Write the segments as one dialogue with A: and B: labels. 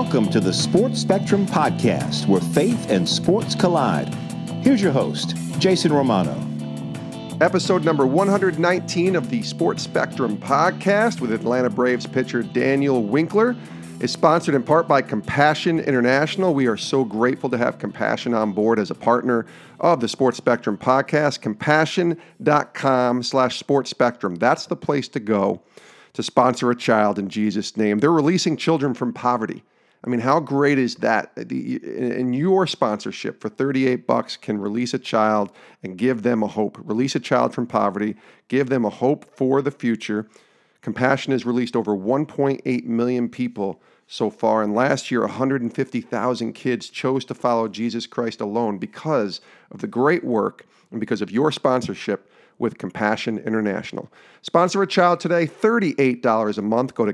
A: Welcome to the Sports Spectrum Podcast, where faith and sports collide. Here's your host, Jason Romano.
B: Episode number 119 of the Sports Spectrum Podcast with Atlanta Braves pitcher Daniel Winkler is sponsored in part by Compassion International. We are so grateful to have Compassion on board as a partner of the Sports Spectrum Podcast. Compassion.com/Sports Spectrum. That's the place to go to sponsor a child in Jesus' name. They're releasing children from poverty. I mean, how great is that? In your sponsorship for $38 can release a child and give them a hope. Release a child from poverty, give them a hope for the future. Compassion has released over 1.8 million people so far, and last year 150,000 kids chose to follow Jesus Christ alone because of the great work and because of your sponsorship with Compassion International. Sponsor a child today, $38 a month. Go to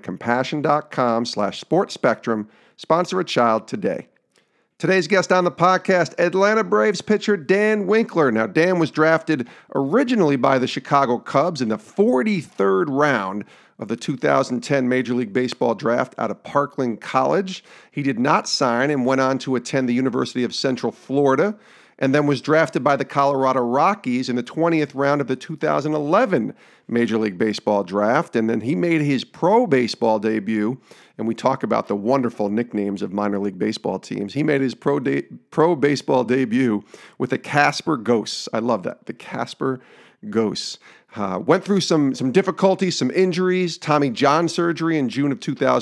B: compassion.com/Sports Spectrum. Sponsor a child today. Today's guest on the podcast, Atlanta Braves pitcher Dan Winkler. Now, Dan was drafted originally by the Chicago Cubs in the 43rd round of the 2010 Major League Baseball draft out of Parkland College. He did not sign and went on to attend the University of Central Florida, and then was drafted by the Colorado Rockies in the 20th round of the 2011 Major League Baseball draft. And then he made his pro baseball debut, and we talk about the wonderful nicknames of minor league baseball teams. He made his pro baseball debut with the Casper Ghosts. I love that, the Casper Ghosts. Went through some difficulties, some injuries, Tommy John surgery in June of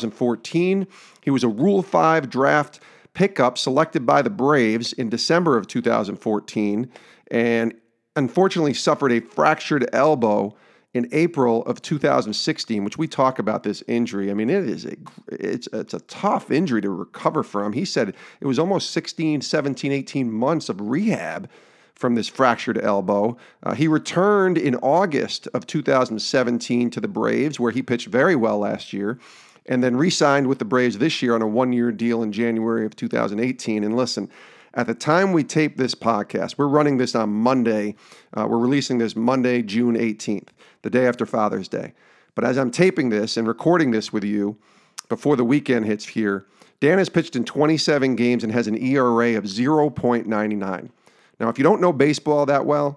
B: 2014. He was a Rule 5 draft pickup selected by the Braves in December of 2014, and unfortunately suffered a fractured elbow in April of 2016, which we talk about this injury. I mean, it's a tough injury to recover from. He said it was almost 16, 17, 18 months of rehab from this fractured elbow. He returned in August of 2017 to the Braves, where he pitched very well last year, and then re-signed with the Braves this year on a one-year deal in January of 2018. And listen, at the time we tape this podcast, we're running this on Monday. We're releasing this Monday, June 18th, the day after Father's Day. But as I'm taping this and recording this with you before the weekend hits here, Dan has pitched in 27 games and has an ERA of 0.99. Now, if you don't know baseball that well,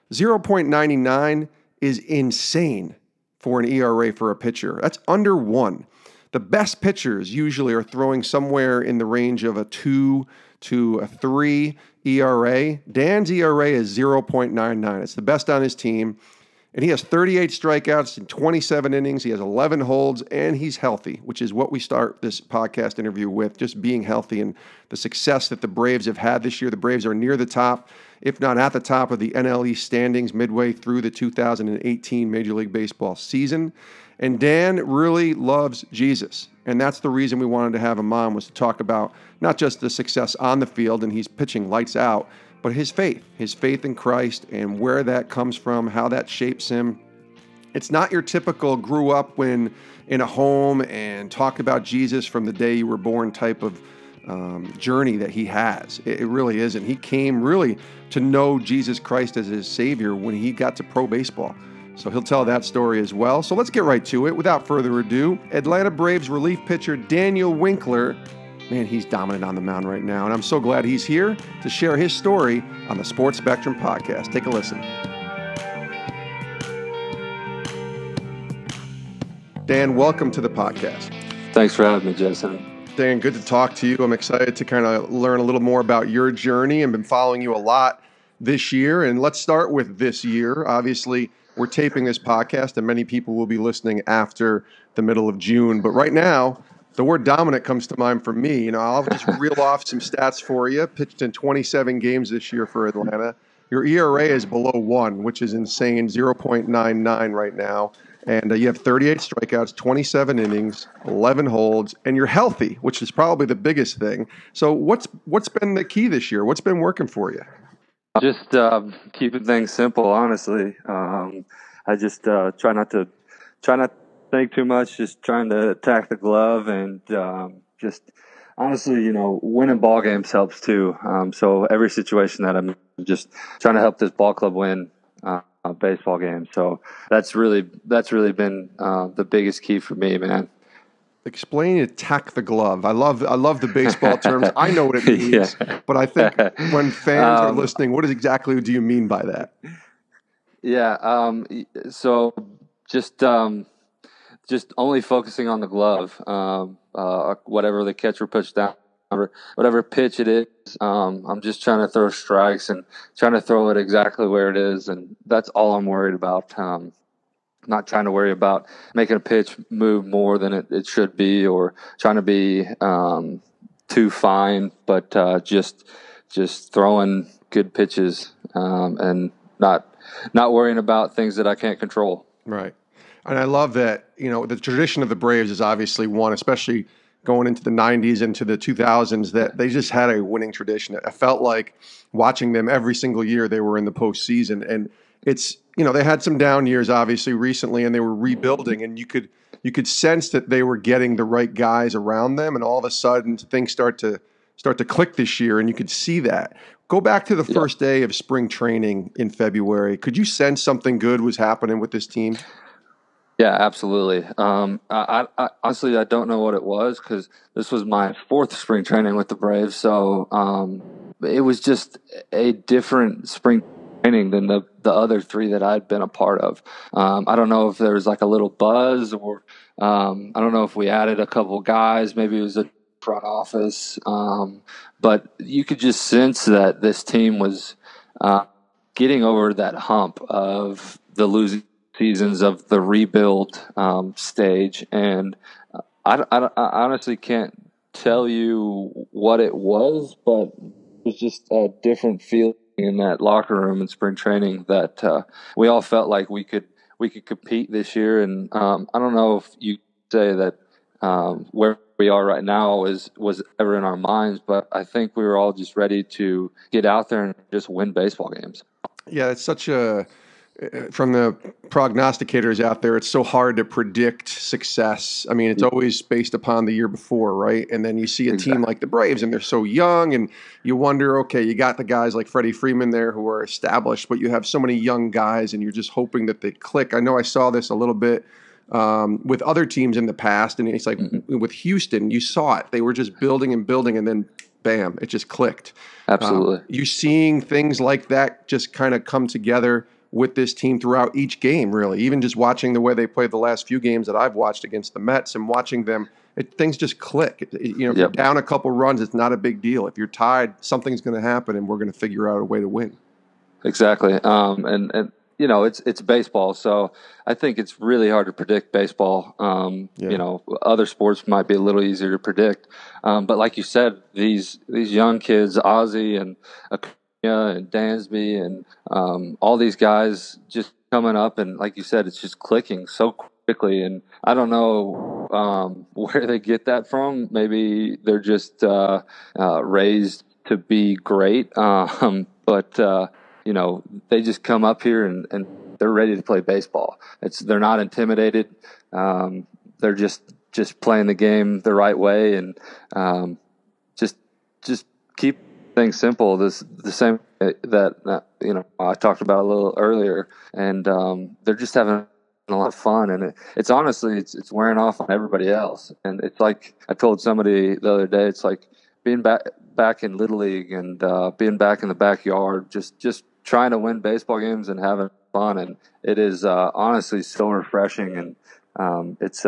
B: 0.99 is insane for an ERA for a pitcher. That's under 1. The best pitchers usually are throwing somewhere in the range of a 2 to a 3 ERA. Dan's ERA is 0.99. It's the best on his team. And he has 38 strikeouts in 27 innings. He has 11 holds, and he's healthy, which is what we start this podcast interview with, just being healthy and the success that the Braves have had this year. The Braves are near the top, if not at the top of the NL East standings midway through the 2018 Major League Baseball season. And Dan really loves Jesus. And that's the reason we wanted to have him on, was to talk about not just the success on the field, and he's pitching lights out, but his faith in Christ and where that comes from, how that shapes him. It's not your typical grew up in a home and talk about Jesus from the day you were born type of journey that he has. It really isn't. He came really to know Jesus Christ as his Savior when he got to pro baseball. So he'll tell that story as well. So let's get right to it. Without further ado, Atlanta Braves relief pitcher Daniel Winkler. Man, he's dominant on the mound right now, and I'm so glad he's here to share his story on the Sports Spectrum Podcast. Take a listen. Dan, welcome to the podcast.
C: Thanks for having me, Jason.
B: Dan, good to talk to you. I'm excited to kind of learn a little more about your journey. I've been following you a lot this year, and let's start with this year. Obviously, we're taping this podcast, and many people will be listening after the middle of June, but right now, the word dominant comes to mind for me. You know, I'll just reel off some stats for you. Pitched in 27 games this year for Atlanta. Your ERA is below 1, which is insane, 0.99 right now. And you have 38 strikeouts, 27 innings, 11 holds, and you're healthy, which is probably the biggest thing. So what's been the key this year? What's been working for you?
C: Just keeping things simple, honestly. I just try not to think too much, just trying to attack the glove, and just honestly, you know, winning ball games helps too. So every situation that I'm just trying to help this ball club win a baseball game. So that's really been the biggest key for me, man.
B: Explain attack the glove. I love the baseball terms. I know what it means,
C: Yeah.
B: but I think when fans are listening, what exactly do you mean by that?
C: Yeah. So just only focusing on the glove, whatever the catcher puts down, whatever pitch it is. I'm just trying to throw strikes and trying to throw it exactly where it is, and that's all I'm worried about. Not trying to worry about making a pitch move more than it should be, or trying to be too fine, but just throwing good pitches, and not worrying about things that I can't control.
B: Right. And I love that, the tradition of the Braves is obviously one, especially going into the 90s, into the 2000s, that they just had a winning tradition. I felt like watching them every single year they were in the postseason. And it's, they had some down years, obviously, recently, and they were rebuilding. And you could sense that they were getting the right guys around them. And all of a sudden, things start to click this year, and you could see that. Go back to the first day of spring training in February. Could you sense something good was happening with this team?
C: Yeah, absolutely. I honestly, I don't know what it was, because this was my fourth spring training with the Braves. So it was just a different spring training than the other three that I'd been a part of. I don't know if there was like a little buzz, or I don't know if we added a couple guys. Maybe it was a front office. But you could just sense that this team was getting over that hump of the losing seasons, of the rebuild stage. And I honestly can't tell you what it was, but it was just a different feeling in that locker room in spring training, that we all felt like we could compete this year. And I don't know if you say that where we are right now was ever in our minds, but I think we were all just ready to get out there and just win baseball games.
B: Yeah, it's from the prognosticators out there, it's so hard to predict success. I mean, it's always based upon the year before, right? And then you see a team like the Braves, and they're so young, and you wonder, okay, you got the guys like Freddie Freeman there who are established, but you have so many young guys, and you're just hoping that they click. I know I saw this a little bit with other teams in the past, and it's like with Houston, you saw it. They were just building and building, and then bam, it just clicked.
C: Absolutely.
B: You seeing things like that just kind of come together with this team throughout each game, really. Even just watching the way they played the last few games that I've watched against the Mets, and watching them, things just click. If you're down a couple runs, it's not a big deal. If you're tied, something's going to happen, and we're going to figure out a way to win.
C: Exactly. And it's baseball, so I think it's really hard to predict baseball. Other sports might be a little easier to predict. But like you said, these young kids, Ozzie and and Dansby and all these guys just coming up, and like you said, it's just clicking so quickly. And I don't know where they get that from. Maybe they're just raised to be great, but they just come up here and they're ready to play baseball. They're not intimidated. They're just playing the game the right way, and just keep things simple. The same that I talked about a little earlier, and they're just having a lot of fun, and it's honestly it's wearing off on everybody else. And it's like I told somebody the other day, it's like being back in Little League, and being back in the backyard, just trying to win baseball games and having fun. And it is honestly so refreshing, and it's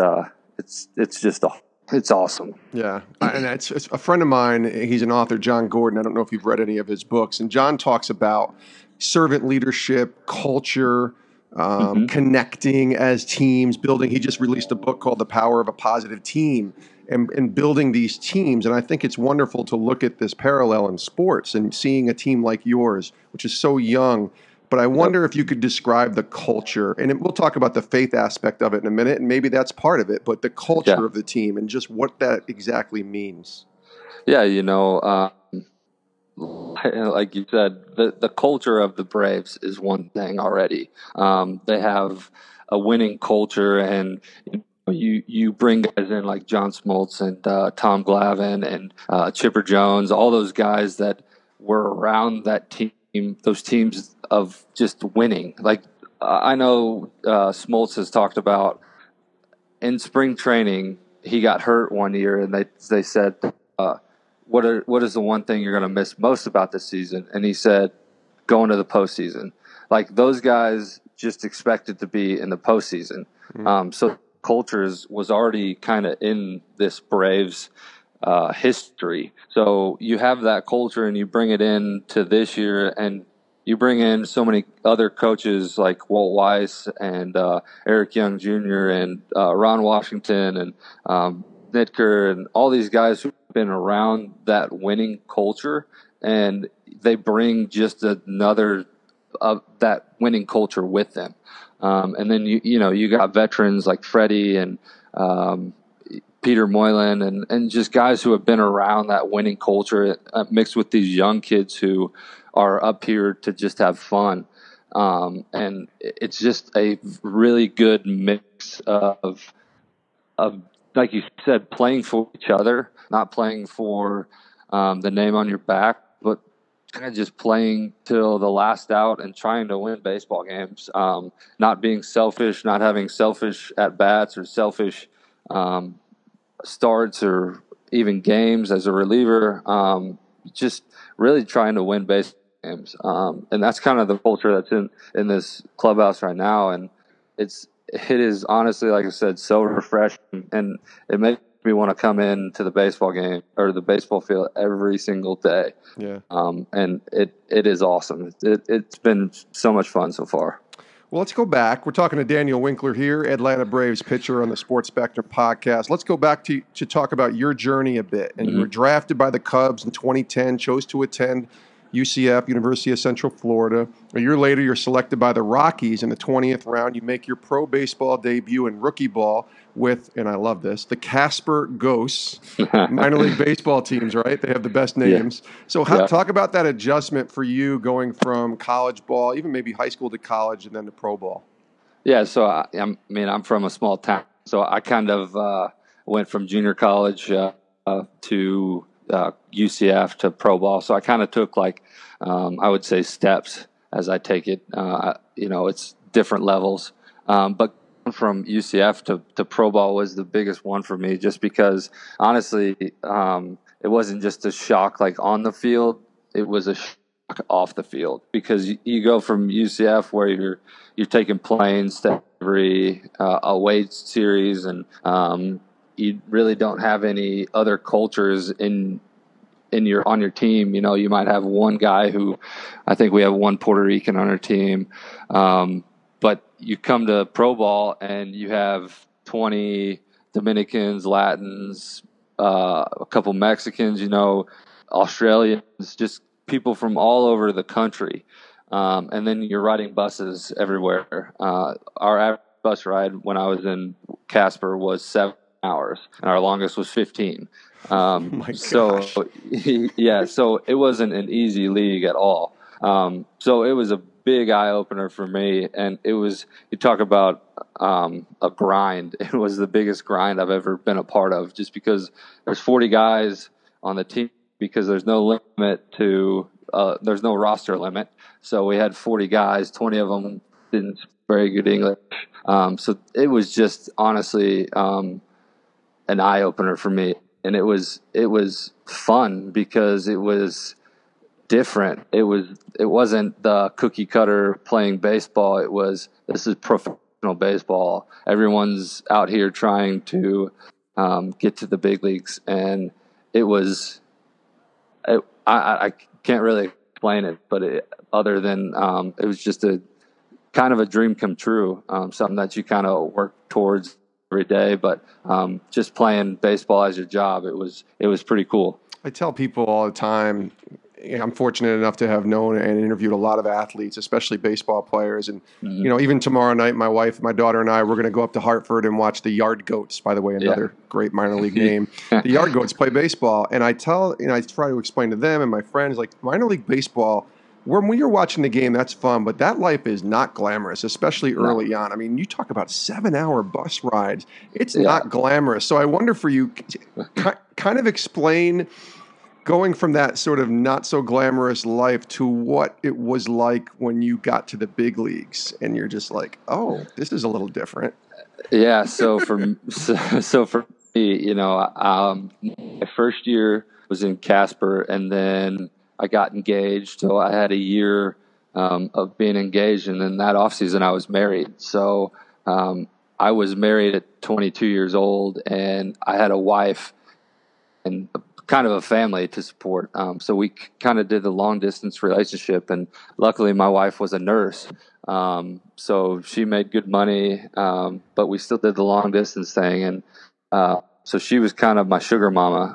C: awesome.
B: Yeah, and it's a friend of mine. He's an author, John Gordon. I don't know if you've read any of his books. And John talks about servant leadership, culture, connecting as teams, building. He just released a book called The Power of a Positive Team, and building these teams. And I think it's wonderful to look at this parallel in sports and seeing a team like yours, which is so young. But I wonder if you could describe the culture, and we'll talk about the faith aspect of it in a minute, and maybe that's part of it, but the culture of the team and just what that exactly means.
C: Yeah, like you said, the culture of the Braves is one thing already. They have a winning culture, and you bring guys in like John Smoltz and Tom Glavine and Chipper Jones, all those guys that were around that team, those teams of just winning. Like I know Smoltz has talked about in spring training, he got hurt one year, and they said, what is the one thing you're going to miss most about this season? And he said, going to the postseason. Like, those guys just expected to be in the postseason. So cultures was already kind of in this Braves history. So you have that culture and you bring it in to this year, and you bring in so many other coaches like Walt Weiss and Eric Young Jr. and Ron Washington and Nitker and all these guys who've been around that winning culture, and they bring just another of that winning culture with them. And then you got veterans like Freddie and Peter Moylan and just guys who have been around that winning culture mixed with these young kids who are up here to just have fun. And it's just a really good mix of like you said, playing for each other, not playing for the name on your back, but kind of just playing till the last out and trying to win baseball games. Not being selfish, not having selfish at bats or selfish starts or even games as a reliever. Just really trying to win baseball games. And that's kind of the culture that's in this clubhouse right now. And it is honestly, like I said, so refreshing, and it makes me want to come into the baseball game or the baseball field every single day.
B: Yeah.
C: And it is awesome. It's been so much fun so far.
B: Well, let's go back. We're talking to Daniel Winkler here, Atlanta Braves pitcher on the Sports Spectrum podcast. Let's go back to talk about your journey a bit. And you were drafted by the Cubs in 2010, chose to attend UCF, University of Central Florida. A year later, you're selected by the Rockies in the 20th round. You make your pro baseball debut in rookie ball with, and I love this, the Casper Ghosts, minor league baseball teams, right? They have the best names. Yeah. So talk about that adjustment for you going from college ball, even maybe high school to college, and then to pro ball.
C: Yeah, so I'm from a small town, so I kind of went from junior college to UCF to pro ball. So I kind of took I would say steps as I take it. It's different levels. But from UCF to pro ball was the biggest one for me, just because honestly, it wasn't just a shock like on the field. It was a shock off the field, because you go from UCF where you're taking planes to every away series, and you really don't have any other cultures on your team. You might have one guy who, I think we have one Puerto Rican on our team, but you come to pro ball and you have 20 Dominicans, Latins, a couple Mexicans, Australians, just people from all over the country. And then you're riding buses everywhere. Our average bus ride when I was in Casper was 7 hours, and our longest was 15. So it wasn't an easy league at all. So it was a big eye opener for me, and you talk about a grind. It was the biggest grind I've ever been a part of, just because there's 40 guys on the team, because there's no limit to there's no roster limit. So we had 40 guys, 20 of them didn't speak very good English. So it was just honestly an eye opener for me. And it was fun because it was different. It wasn't the cookie cutter playing baseball. This is professional baseball. Everyone's out here trying to get to the big leagues, and I can't really explain it, but other than it was just a kind of a dream come true, something that you kind of work towards every day, but just playing baseball as your job, it was pretty cool.
B: I tell people all the time, I'm fortunate enough to have known and interviewed a lot of athletes, especially baseball players. And, even tomorrow night, my wife, my daughter, and I, we're going to go up to Hartford and watch the Yard Goats, by the way, another great minor league game. The Yard Goats play baseball. And I try to explain to them and my friends, like, minor league baseball, when you're watching the game, that's fun, but that life is not glamorous, especially early on. I mean, you talk about 7-hour bus rides. It's not glamorous. So I wonder for you, kind of explain going from that sort of not so glamorous life to what it was like when you got to the big leagues, and you're just like, oh, this is a little different.
C: Yeah. So for My first year was in Casper, and then I got engaged. So I had a year of being engaged, and then that off season I was married. So I was married at 22 years old, and I had a wife and kind of a family to support. So we kind of did the long distance relationship, and luckily my wife was a nurse. So she made good money, but we still did the long distance thing. And so she was kind of my sugar mama.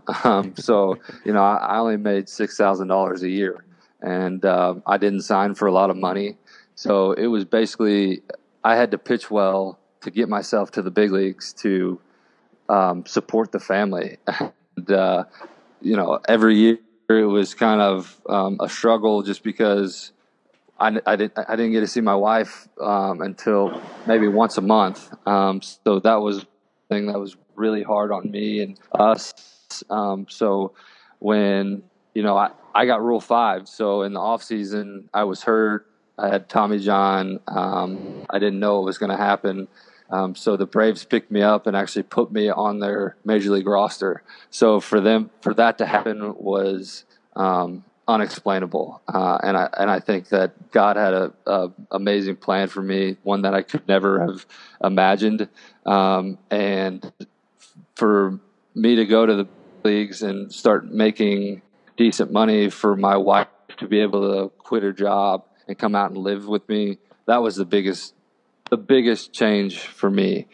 C: I only made $6,000 a year, and I didn't sign for a lot of money. So it was basically, I had to pitch well to get myself to the big leagues to support the family. And, every year it was kind of a struggle just because I didn't get to see my wife until maybe once a month. So that was the thing that was really hard on me and us. So when, I got Rule 5. So in the off season, I was hurt. I had Tommy John. I didn't know it was going to happen. So the Braves picked me up and actually put me on their major league roster. So for that to happen was unexplainable. And I think that God had a amazing plan for me, one that I could never have imagined. And for me to go to the leagues and start making decent money, for my wife to be able to quit her job and come out and live with me, that was the biggest change for me.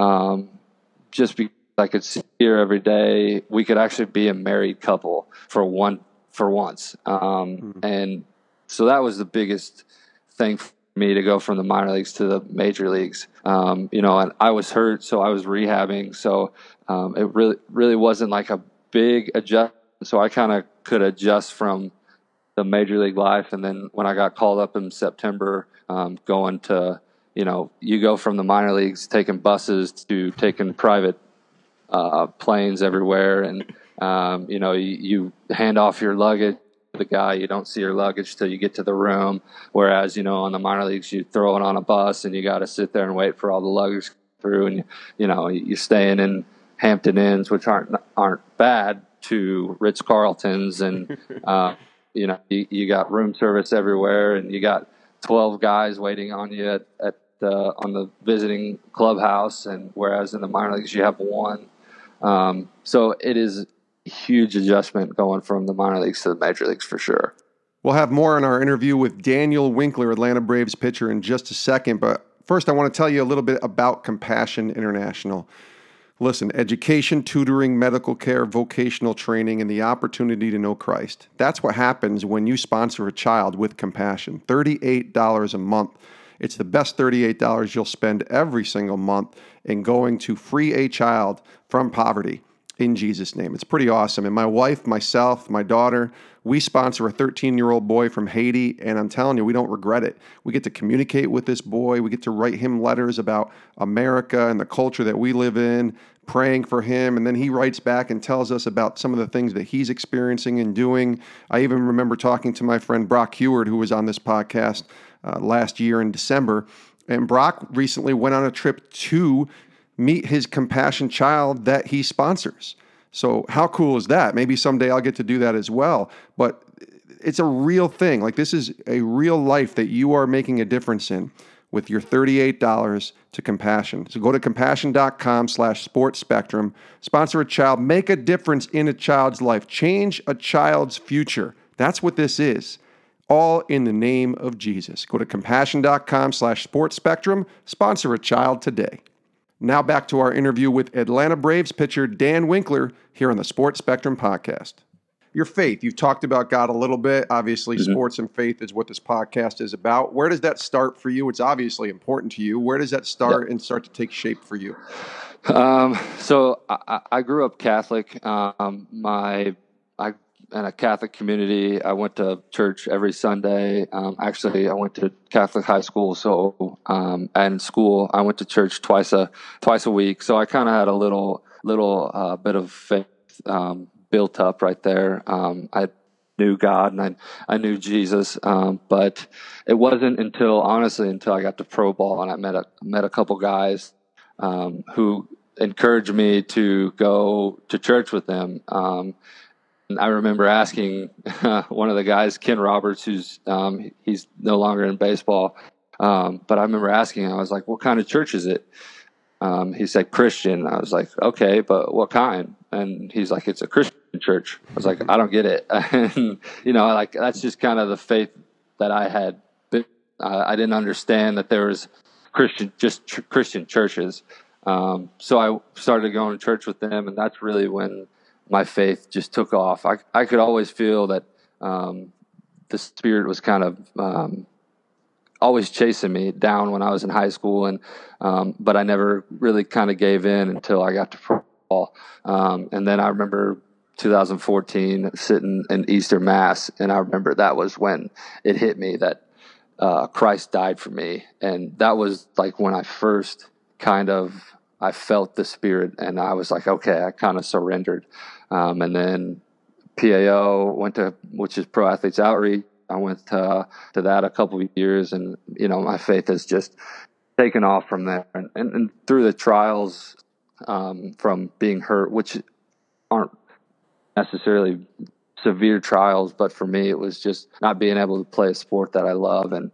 C: Just because I could see her every day, we could actually be a married couple for once. And so that was the biggest thing for me, to go from the minor leagues to the major leagues. And I was hurt, so I was rehabbing. So it really wasn't like a big adjustment. So I kind of could adjust from the major league life. And then when I got called up in September, going to, you go from the minor leagues taking buses to taking private planes everywhere. And, you hand off your luggage to the guy. You don't see your luggage till you get to the room. Whereas, on the minor leagues, you throw it on a bus and you got to sit there and wait for all the luggage to come through. And, you're staying in Hampton Inns, which aren't bad, to Ritz-Carltons. And, you got room service everywhere, and you got 12 guys waiting on you on the visiting clubhouse, and whereas in the minor leagues you have one. So it is a huge adjustment going from the minor leagues to the major leagues, for sure.
B: We'll have more in our interview with Daniel Winkler, Atlanta Braves pitcher, in just a second. But first, I want to tell you a little bit about Compassion International. Listen, education, tutoring, medical care, vocational training, and the opportunity to know Christ. That's what happens when you sponsor a child with Compassion. $38 a month. It's the best $38 you'll spend every single month in going to free a child from poverty in Jesus' name. It's pretty awesome. And my wife, myself, my daughter, we sponsor a 13-year-old boy from Haiti, and I'm telling you, we don't regret it. We get to communicate with this boy. We get to write him letters about America and the culture that we live in, praying for him, and then he writes back and tells us about some of the things that he's experiencing and doing. I even remember talking to my friend Brock Heward, who was on this podcast last year in December, and Brock recently went on a trip to meet his Compassion child that he sponsors. So how cool is that? Maybe someday I'll get to do that as well. But it's a real thing. Like, this is a real life that you are making a difference in with your $38 to Compassion. So go to compassion.com/sportspectrum, sponsor a child, make a difference in a child's life, change a child's future. That's what this is. All in the name of Jesus. Go to compassion.com/sportspectrum, sponsor a child today. Now back to our interview with Atlanta Braves pitcher Dan Winkler here on the Sports Spectrum podcast. Your faith, you've talked about God a little bit. Obviously, sports and faith is what this podcast is about. Where does that start for you? It's obviously important to you. Where does that start and start to take shape for you?
C: So I grew up Catholic. In a Catholic community. I went to church every Sunday. Actually, I went to Catholic high school. So, and in school, I went to church twice a week. So I kind of had a little bit of faith built up right there. I knew God and I knew Jesus, but it wasn't until I got to pro ball and I met a couple guys who encouraged me to go to church with them. And I remember asking one of the guys, Ken Roberts, who's he's no longer in baseball, but I remember asking him, I was like, "What kind of church is it?" He said Christian. I was like, "Okay, but what kind?" And he's like, "It's a Christian church." I was like, "I don't get it." And like that's just kind of the faith that I had. I didn't understand that there was Christian churches. So I started going to church with them, and that's really when my faith just took off. I could always feel that the Spirit was kind of always chasing me down when I was in high school, and but I never really kind of gave in until I got to football. And then I remember 2014 sitting in Easter Mass, and I remember that was when it hit me that Christ died for me, and that was like when I first I felt the Spirit, and I was like, okay, I kind of surrendered. And then PAO which is Pro Athletes Outreach. I went to that a couple of years, and my faith has just taken off from there. And through the trials from being hurt, which aren't necessarily severe trials, but for me it was just not being able to play a sport that I love, and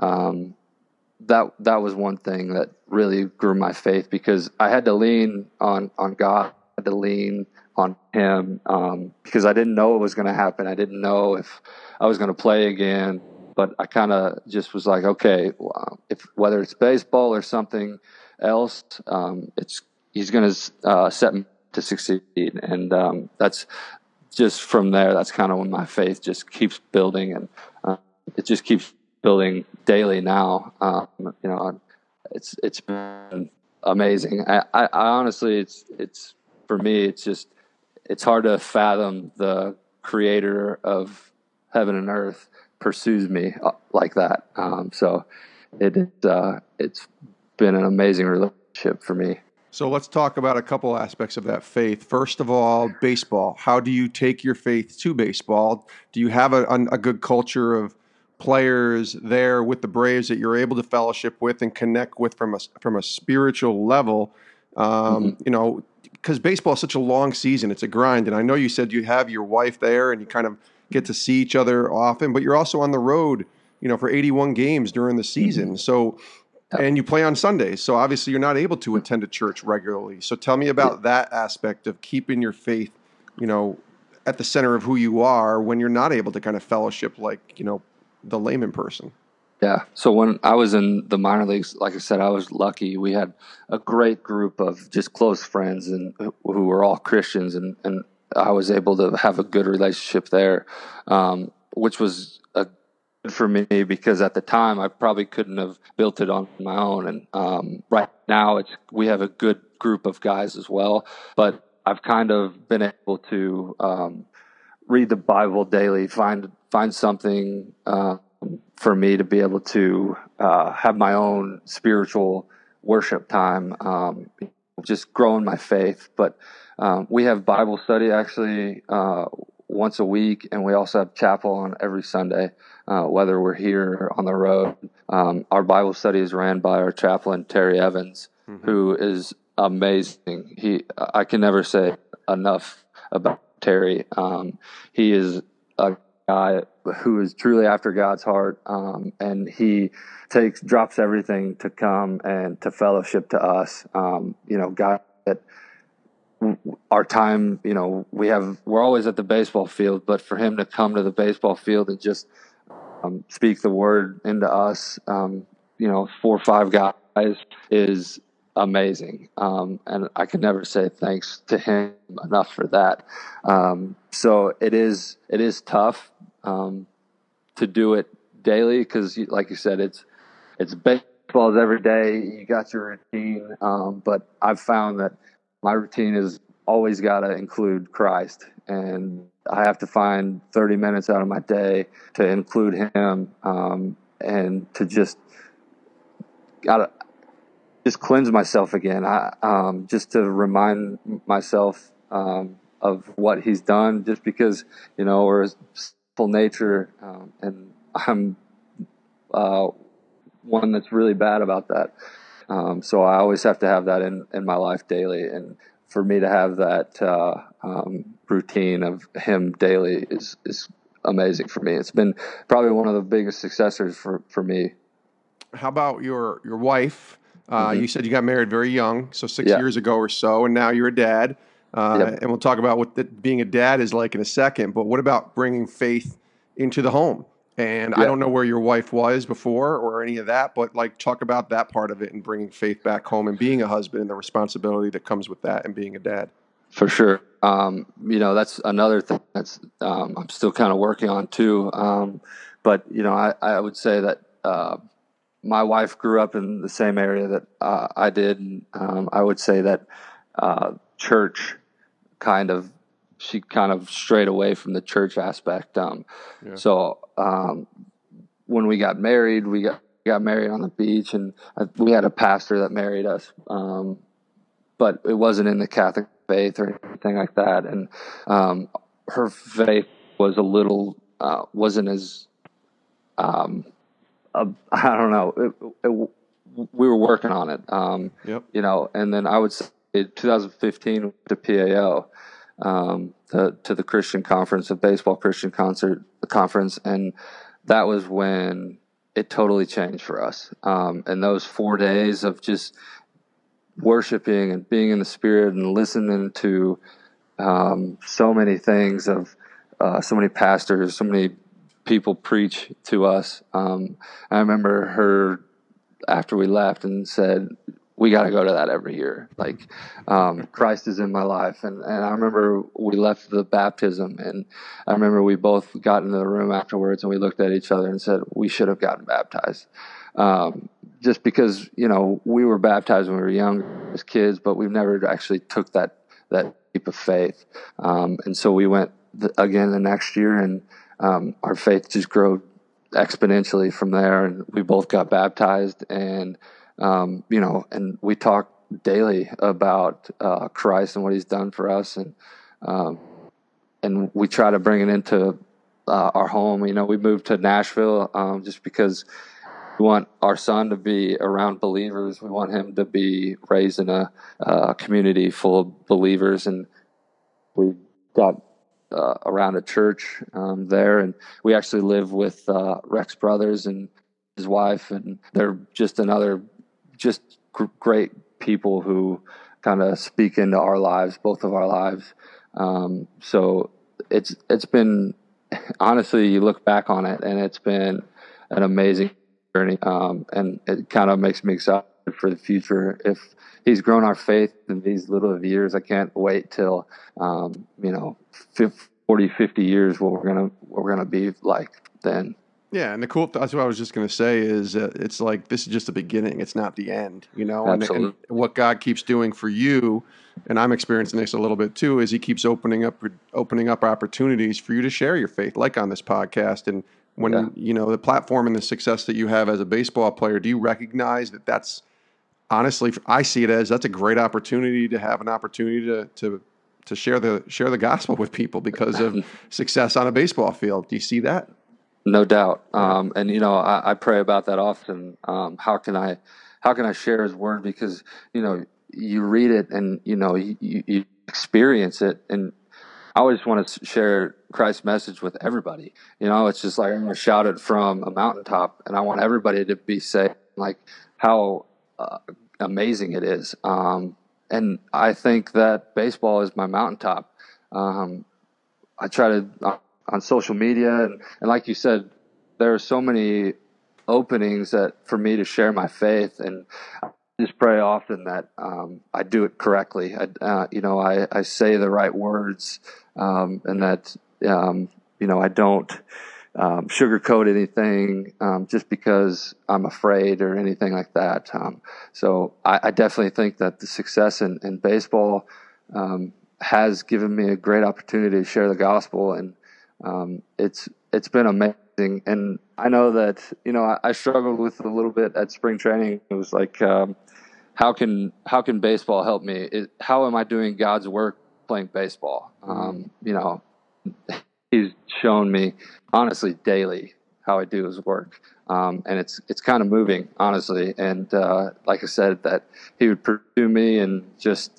C: that was one thing that really grew my faith, because I had to lean on God. I had to lean on Him, because I didn't know what was going to happen. I didn't know if I was going to play again, but I kind of just was like, okay, whether it's baseball or something else, He's going to set me to succeed, and that's just from there. That's kind of when my faith just keeps building, and it just keeps building daily now. It's been amazing. I honestly, it's for me, it's hard to fathom the Creator of heaven and earth pursues me like that. So it's been an amazing relationship for me.
B: So let's talk about a couple aspects of that faith. First of all, baseball. How do you take your faith to baseball? Do you have a good culture of players there with the Braves that you're able to fellowship with and connect with from a spiritual level? Because baseball is such a long season, it's a grind. And I know you said you have your wife there and you kind of get to see each other often, but you're also on the road, for 81 games during the season. So. And you play on Sundays, so obviously you're not able to attend a church regularly. So tell me about that aspect of keeping your faith, at the center of who you are when you're not able to kind of fellowship like, the layman person.
C: Yeah. So when I was in the minor leagues, like I said, I was lucky. We had a great group of just close friends and who were all Christians, and I was able to have a good relationship there, which was for me, because at the time I probably couldn't have built it on my own. And right now we have a good group of guys as well, but I've kind of been able to read the Bible daily, find something for me to be able to have my own spiritual worship time, just growing my faith. But we have Bible study actually once a week, and we also have chapel on every Sunday, whether we're here or on the road. Our Bible study is ran by our chaplain, Terry Evans, who is amazing. I can never say enough about Terry. He is a guy who is truly after God's heart, and he drops everything to come and to fellowship to us. God, that our time, we're always at the baseball field, but for him to come to the baseball field and just speak the word into us, 4 or 5 guys is amazing. And I could never say thanks to him enough for that. So it is tough to do it daily, because like you said, it's baseball every day. You got your routine. But I've found that my routine is always got to include Christ, and I have to find 30 minutes out of my day to include him, and to just cleanse myself again. Just to remind myself of what he's done, just because, we're his sinful nature, and I'm one that's really bad about that. So I always have to have that in my life daily. And for me to have that routine of him daily is amazing for me. It's been probably one of the biggest successors for me.
B: How about your wife?
C: Mm-hmm.
B: You said you got married very young, so 6
C: Yeah.
B: years ago or so, and now you're a dad.
C: Yep.
B: And we'll talk about what being a dad is like in a second. But what about bringing faith into the home? And I
C: Yeah.
B: don't know where your wife was before or any of that, but like talk about that part of it and bringing faith back home and being a husband and the responsibility that comes with that and being a dad.
C: For sure. That's another thing that's I'm still kind of working on too. But I would say that my wife grew up in the same area that I did. And, I would say that church she kind of strayed away from the church aspect. So when we got married, we got married on the beach, and we had a pastor that married us. But it wasn't in the Catholic faith or anything like that. And her faith was a little, wasn't as, I don't know. We were working on it,
B: Yep.
C: And then I would say in 2015 to PAO, to the Christian conference, the baseball Christian conference. And that was when it totally changed for us. And those 4 days of just worshiping and being in the Spirit and listening to so many things of so many pastors, so many people preach to us. I remember her after we left and said, we got to go to that every year. Like, Christ is in my life. And I remember we left the baptism, and I remember we both got into the room afterwards and we looked at each other and said, we should have gotten baptized. Just because, we were baptized when we were young as kids, but we've never actually took that leap of faith. And so we went again the next year, and our faith just grew exponentially from there. And we both got baptized, and, and we talk daily about Christ and what he's done for us. And we try to bring it into our home. We moved to Nashville just because we want our son to be around believers. We want him to be raised in a community full of believers. And we got around a church there. And we actually live with Rex Brothers and his wife. And they're just great people who kind of speak into our lives, both of our lives. So it's been, honestly, you look back on it, and it's been an amazing journey, and it kind of makes me excited for the future. If he's grown our faith in these little years, I can't wait till 40, 50 years what we're gonna be like then.
B: Yeah, and that's what I was just going to say is it's like this is just the beginning. It's not the end,
C: Absolutely.
B: And what God keeps doing for you, and I'm experiencing this a little bit too, is he keeps opening up opportunities for you to share your faith, like on this podcast. And when, the platform and the success that you have as a baseball player, do you recognize that that's honestly, I see it as that's a great opportunity to have an opportunity to share the gospel with people because of success on a baseball field. Do you see that?
C: No doubt. And I pray about that often. How can I share his word? Because, you read it and, you experience it. And I always want to share Christ's message with everybody. It's just like I'm going to shout it from a mountaintop, and I want everybody to be saved, like how amazing it is. And I think that baseball is my mountaintop. I try to, on social media, and like you said, there are so many openings for me to share my faith, and I just pray often that I do it correctly. I say the right words, and that I don't sugarcoat anything just because I'm afraid or anything like that. So I definitely think that the success in baseball has given me a great opportunity to share the gospel, and it's been amazing. And I know that I struggled with it a little bit at spring training. It was like, how can baseball help me? How am I doing God's work playing baseball? He's shown me honestly daily how I do his work. And it's kind of moving, honestly. And, and it's kind of moving, honestly. And, like I said, that he would pursue me and just,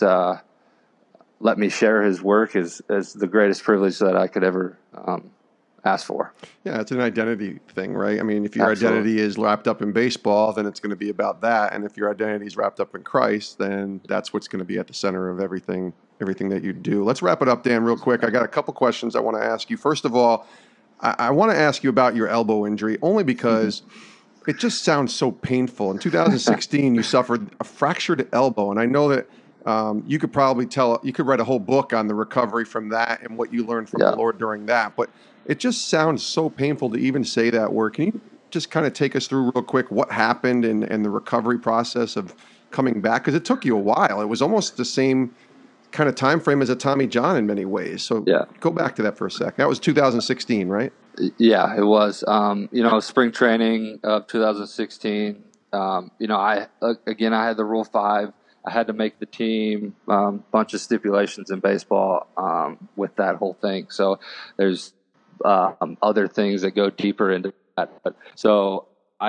C: let me share his work is the greatest privilege that I could ever, ask for.
B: Yeah, it's an identity thing, right? I mean, if your
C: Absolutely.
B: identity is wrapped up in baseball, then it's going to be about that. And if your identity is wrapped up in Christ, then that's what's going to be at the center of everything that you do. Let's wrap it up, Dan, real quick. I got a couple questions I want to ask you. First of all, I want to ask you about your elbow injury, only because it just sounds so painful. In 2016, you suffered a fractured elbow, and I know that you could probably you could write a whole book on the recovery from that and what you learned from the Lord during that. But it just sounds so painful to even say that word. Can you just kind of take us through real quick what happened and the recovery process of coming back? Because it took you a while. It was almost the same kind of time frame as a Tommy John in many ways. So go back to that for a sec. That was 2016, right?
C: Yeah, it was. Spring training of 2016. I had the Rule 5. I had to make the team. Bunch of stipulations in baseball with that whole thing. So there's other things that go deeper into that. But so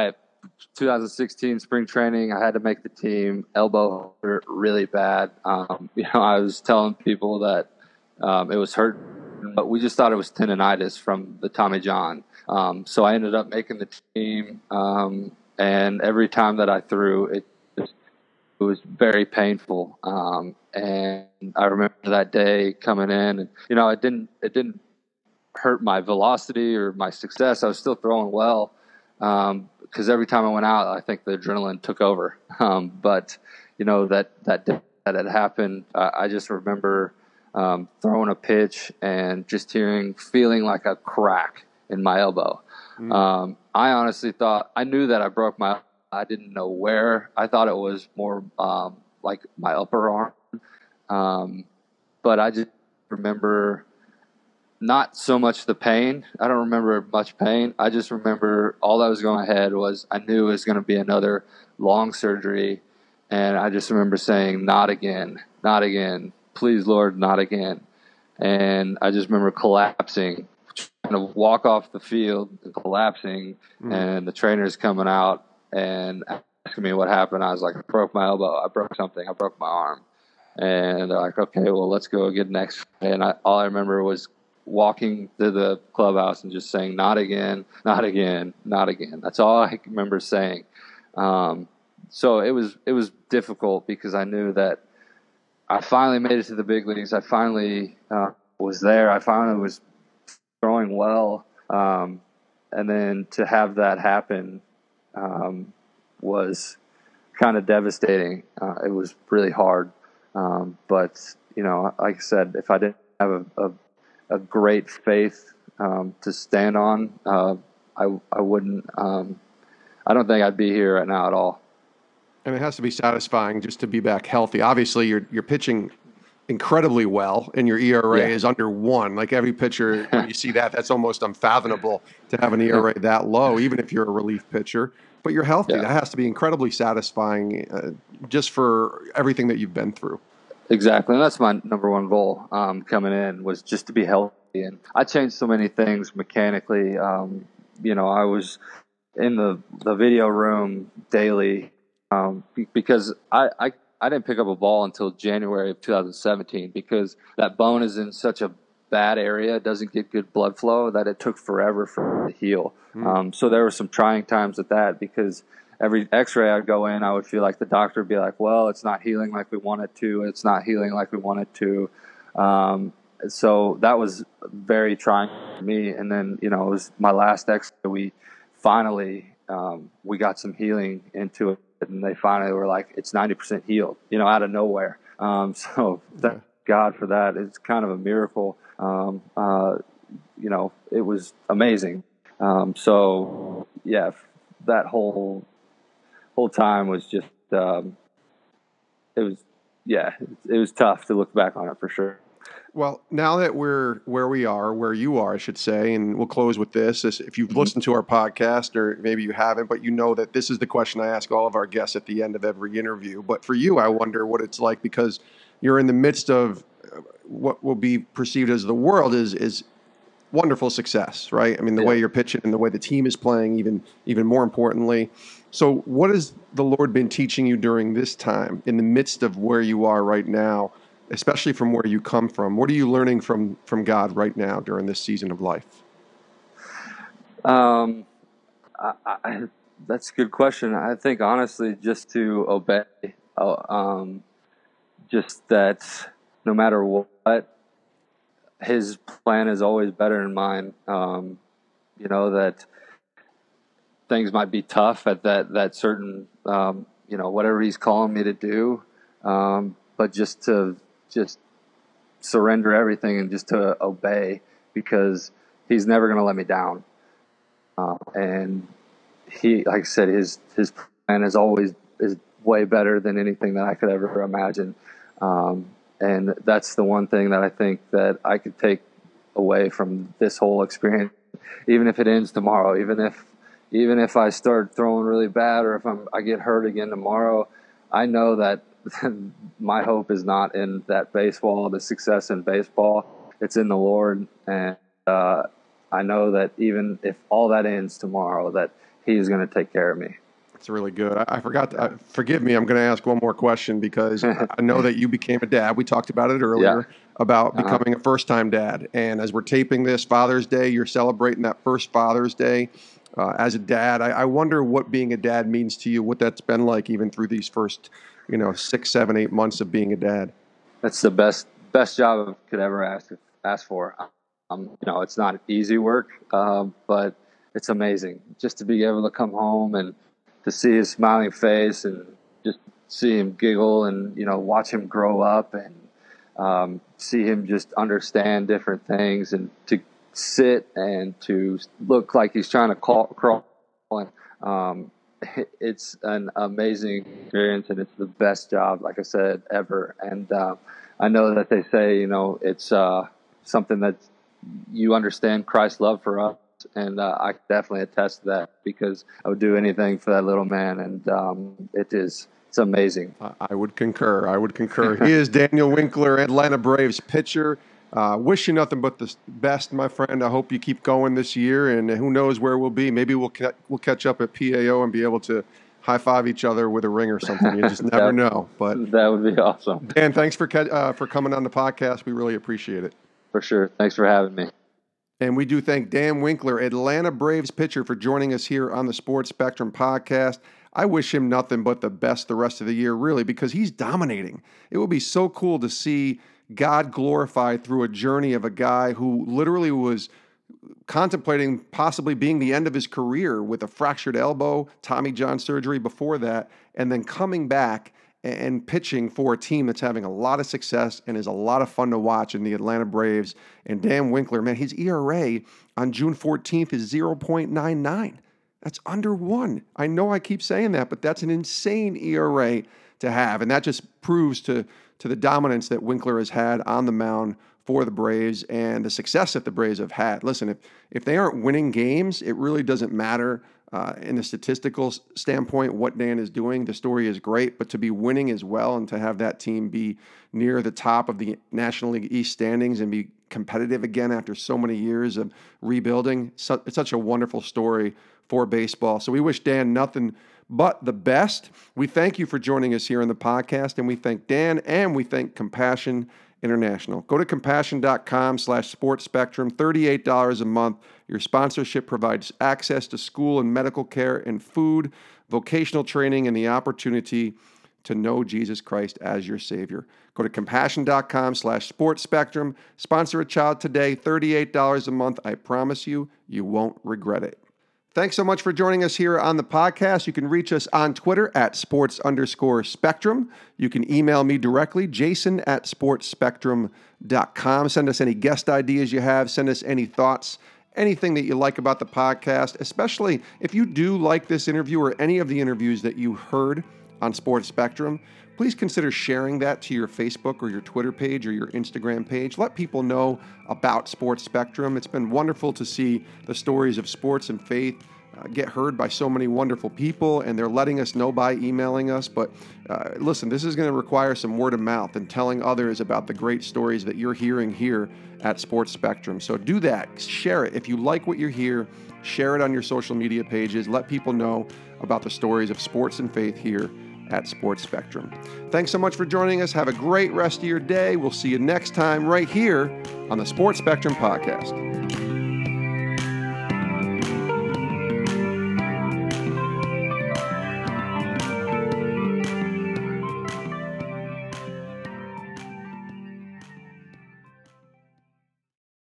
C: 2016 spring training, I had to make the team. Elbow hurt really bad. I was telling people that it was hurt, but we just thought it was tendonitis from the Tommy John. So I ended up making the team, and every time that I threw, it was very painful. And I remember that day coming in, and it didn't hurt my velocity or my success. I was still throwing well, because every time I went out, I think the adrenaline took over. But that day that had happened, I just remember throwing a pitch and just feeling like a crack in my elbow. I honestly thought, I knew that I broke I didn't know where. I thought it was more like my upper arm. But I just remember not so much the pain. I don't remember much pain. I just remember all that was going ahead was I knew it was going to be another long surgery. And I just remember saying, not again, not again. Please, Lord, not again. And I just remember collapsing, trying to walk off the field and collapsing, and the trainer's coming out and asking me what happened. I was like, I broke my elbow. I broke something. I broke my arm. And they're like, okay, well, let's go get an X-ray. And all I remember was walking to the clubhouse and just saying, not again, not again, not again. That's all I remember saying. So it was difficult because I knew that I finally made it to the big leagues. I finally was there. I finally was throwing well. And then to have that happen was kind of devastating. It was really hard. But, like I said, if I didn't have a great faith to stand on, I wouldn't. I don't think I'd be here right now at all.
B: And it has to be satisfying just to be back healthy. Obviously, you're pitching incredibly well, and your ERA is under 1. Like every pitcher, when you see that, that's almost unfathomable to have an ERA that low, even if you're a relief pitcher. But you're healthy. That has to be incredibly satisfying, just for everything that you've been through.
C: Exactly, and that's my number one goal coming in, was just to be healthy. And I changed so many things mechanically. I was in the video room daily because I didn't pick up a ball until January of 2017 because that bone is in such a bad area, it doesn't get good blood flow, that it took forever for it to heal. So there were some trying times at that because every x-ray I'd go in, I would feel like the doctor would be like, well, it's not healing like we want it to. It's not healing like we want it to. So that was very trying for me. And then, it was my last x-ray. We finally, we got some healing into it. And they finally were like, it's 90% healed, out of nowhere. So thank God for that. It's kind of a miracle. It was amazing. So yeah, that whole time was just, it was tough to look back on it for sure.
B: Well, now that we're where you are, I should say, and we'll close with this. If you've listened to our podcast, or maybe you haven't, but you know that this is the question I ask all of our guests at the end of every interview. But for you, I wonder what it's like, because you're in the midst of what will be perceived as the world is wonderful success, right? I mean, the way you're pitching and the way the team is playing, even more importantly. So what has the Lord been teaching you during this time in the midst of where you are right now, especially from where you come from? What are you learning from God right now during this season of life?
C: That's a good question. I think honestly, just to obey, just that no matter what, His plan is always better than mine. That things might be tough at that certain, whatever He's calling me to do, but just to surrender everything and just to obey, because He's never going to let me down. And He, like I said, his plan is way better than anything that I could ever imagine. And that's the one thing that I think that I could take away from this whole experience, even if it ends tomorrow, even if I start throwing really bad, or if I get hurt again tomorrow, I know that my hope is not in that baseball, the success in baseball. It's in the Lord. And I know that even if all that ends tomorrow, that He's going to take care of me.
B: It's really good. I forgot. Forgive me. I'm going to ask one more question, because I know that you became a dad. We talked about it earlier about becoming a first-time dad. And as we're taping this, Father's Day, you're celebrating that first Father's Day as a dad. I wonder what being a dad means to you, what that's been like even through these first, 6, 7, 8 months of being a dad.
C: That's the best job I could ever ask for. It's not easy work, but it's amazing just to be able to come home and to see his smiling face and just see him giggle and, watch him grow up and see him just understand different things, and to sit and to look like he's trying to crawl. And it's an amazing experience, and it's the best job, like I said, ever. And I know that they say, it's something that you understand Christ's love for us. And I definitely attest to that, because I would do anything for that little man. And it's amazing.
B: I would concur. He is Daniel Winkler, Atlanta Braves pitcher. Wish you nothing but the best, my friend. I hope you keep going this year, and who knows where we'll be. Maybe we'll catch up at PAO and be able to high-five each other with a ring or something. You just never know. But
C: that would be awesome.
B: Dan, thanks for coming on the podcast. We really appreciate it.
C: For sure. Thanks for having me.
B: And we do thank Dan Winkler, Atlanta Braves pitcher, for joining us here on the Sports Spectrum podcast. I wish him nothing but the best the rest of the year, really, because he's dominating. It would be so cool to see God glorified through a journey of a guy who literally was contemplating possibly being the end of his career with a fractured elbow, Tommy John surgery before that, and then coming back and pitching for a team that's having a lot of success and is a lot of fun to watch in the Atlanta Braves. And Dan Winkler, man, his ERA on June 14th is 0.99. That's under 1. I know I keep saying that, but that's an insane ERA to have. And that just proves to the dominance that Winkler has had on the mound for the Braves and the success that the Braves have had. Listen, if they aren't winning games, it really doesn't matter in the statistical standpoint what Dan is doing. The story is great, but to be winning as well and to have that team be near the top of the National League East standings and be competitive again after so many years of rebuilding, it's such a wonderful story for baseball. So we wish Dan nothing but the best. We thank you for joining us here on the podcast, and we thank Dan, and we thank Compassion International. Go to compassion.com/sportspectrum, $38 a month. Your sponsorship provides access to school and medical care and food, vocational training, and the opportunity to know Jesus Christ as your Savior. Go to compassion.com/sportspectrum. Sponsor a child today, $38 a month. I promise you, you won't regret it. Thanks so much for joining us here on the podcast. You can reach us on Twitter at sports_spectrum. You can email me directly, jason@sportspectrum.com. Send us any guest ideas you have. Send us any thoughts, anything that you like about the podcast, especially if you do like this interview or any of the interviews that you heard on Sports Spectrum. Please consider sharing that to your Facebook or your Twitter page or your Instagram page. Let people know about Sports Spectrum. It's been wonderful to see the stories of sports and faith get heard by so many wonderful people, and they're letting us know by emailing us. But listen, this is going to require some word of mouth and telling others about the great stories that you're hearing here at Sports Spectrum. So do that. Share it. If you like what you hear, share it on your social media pages. Let people know about the stories of sports and faith here at Sports Spectrum. Thanks so much for joining us. Have a great rest of your day. We'll see you next time right here on the Sports Spectrum Podcast.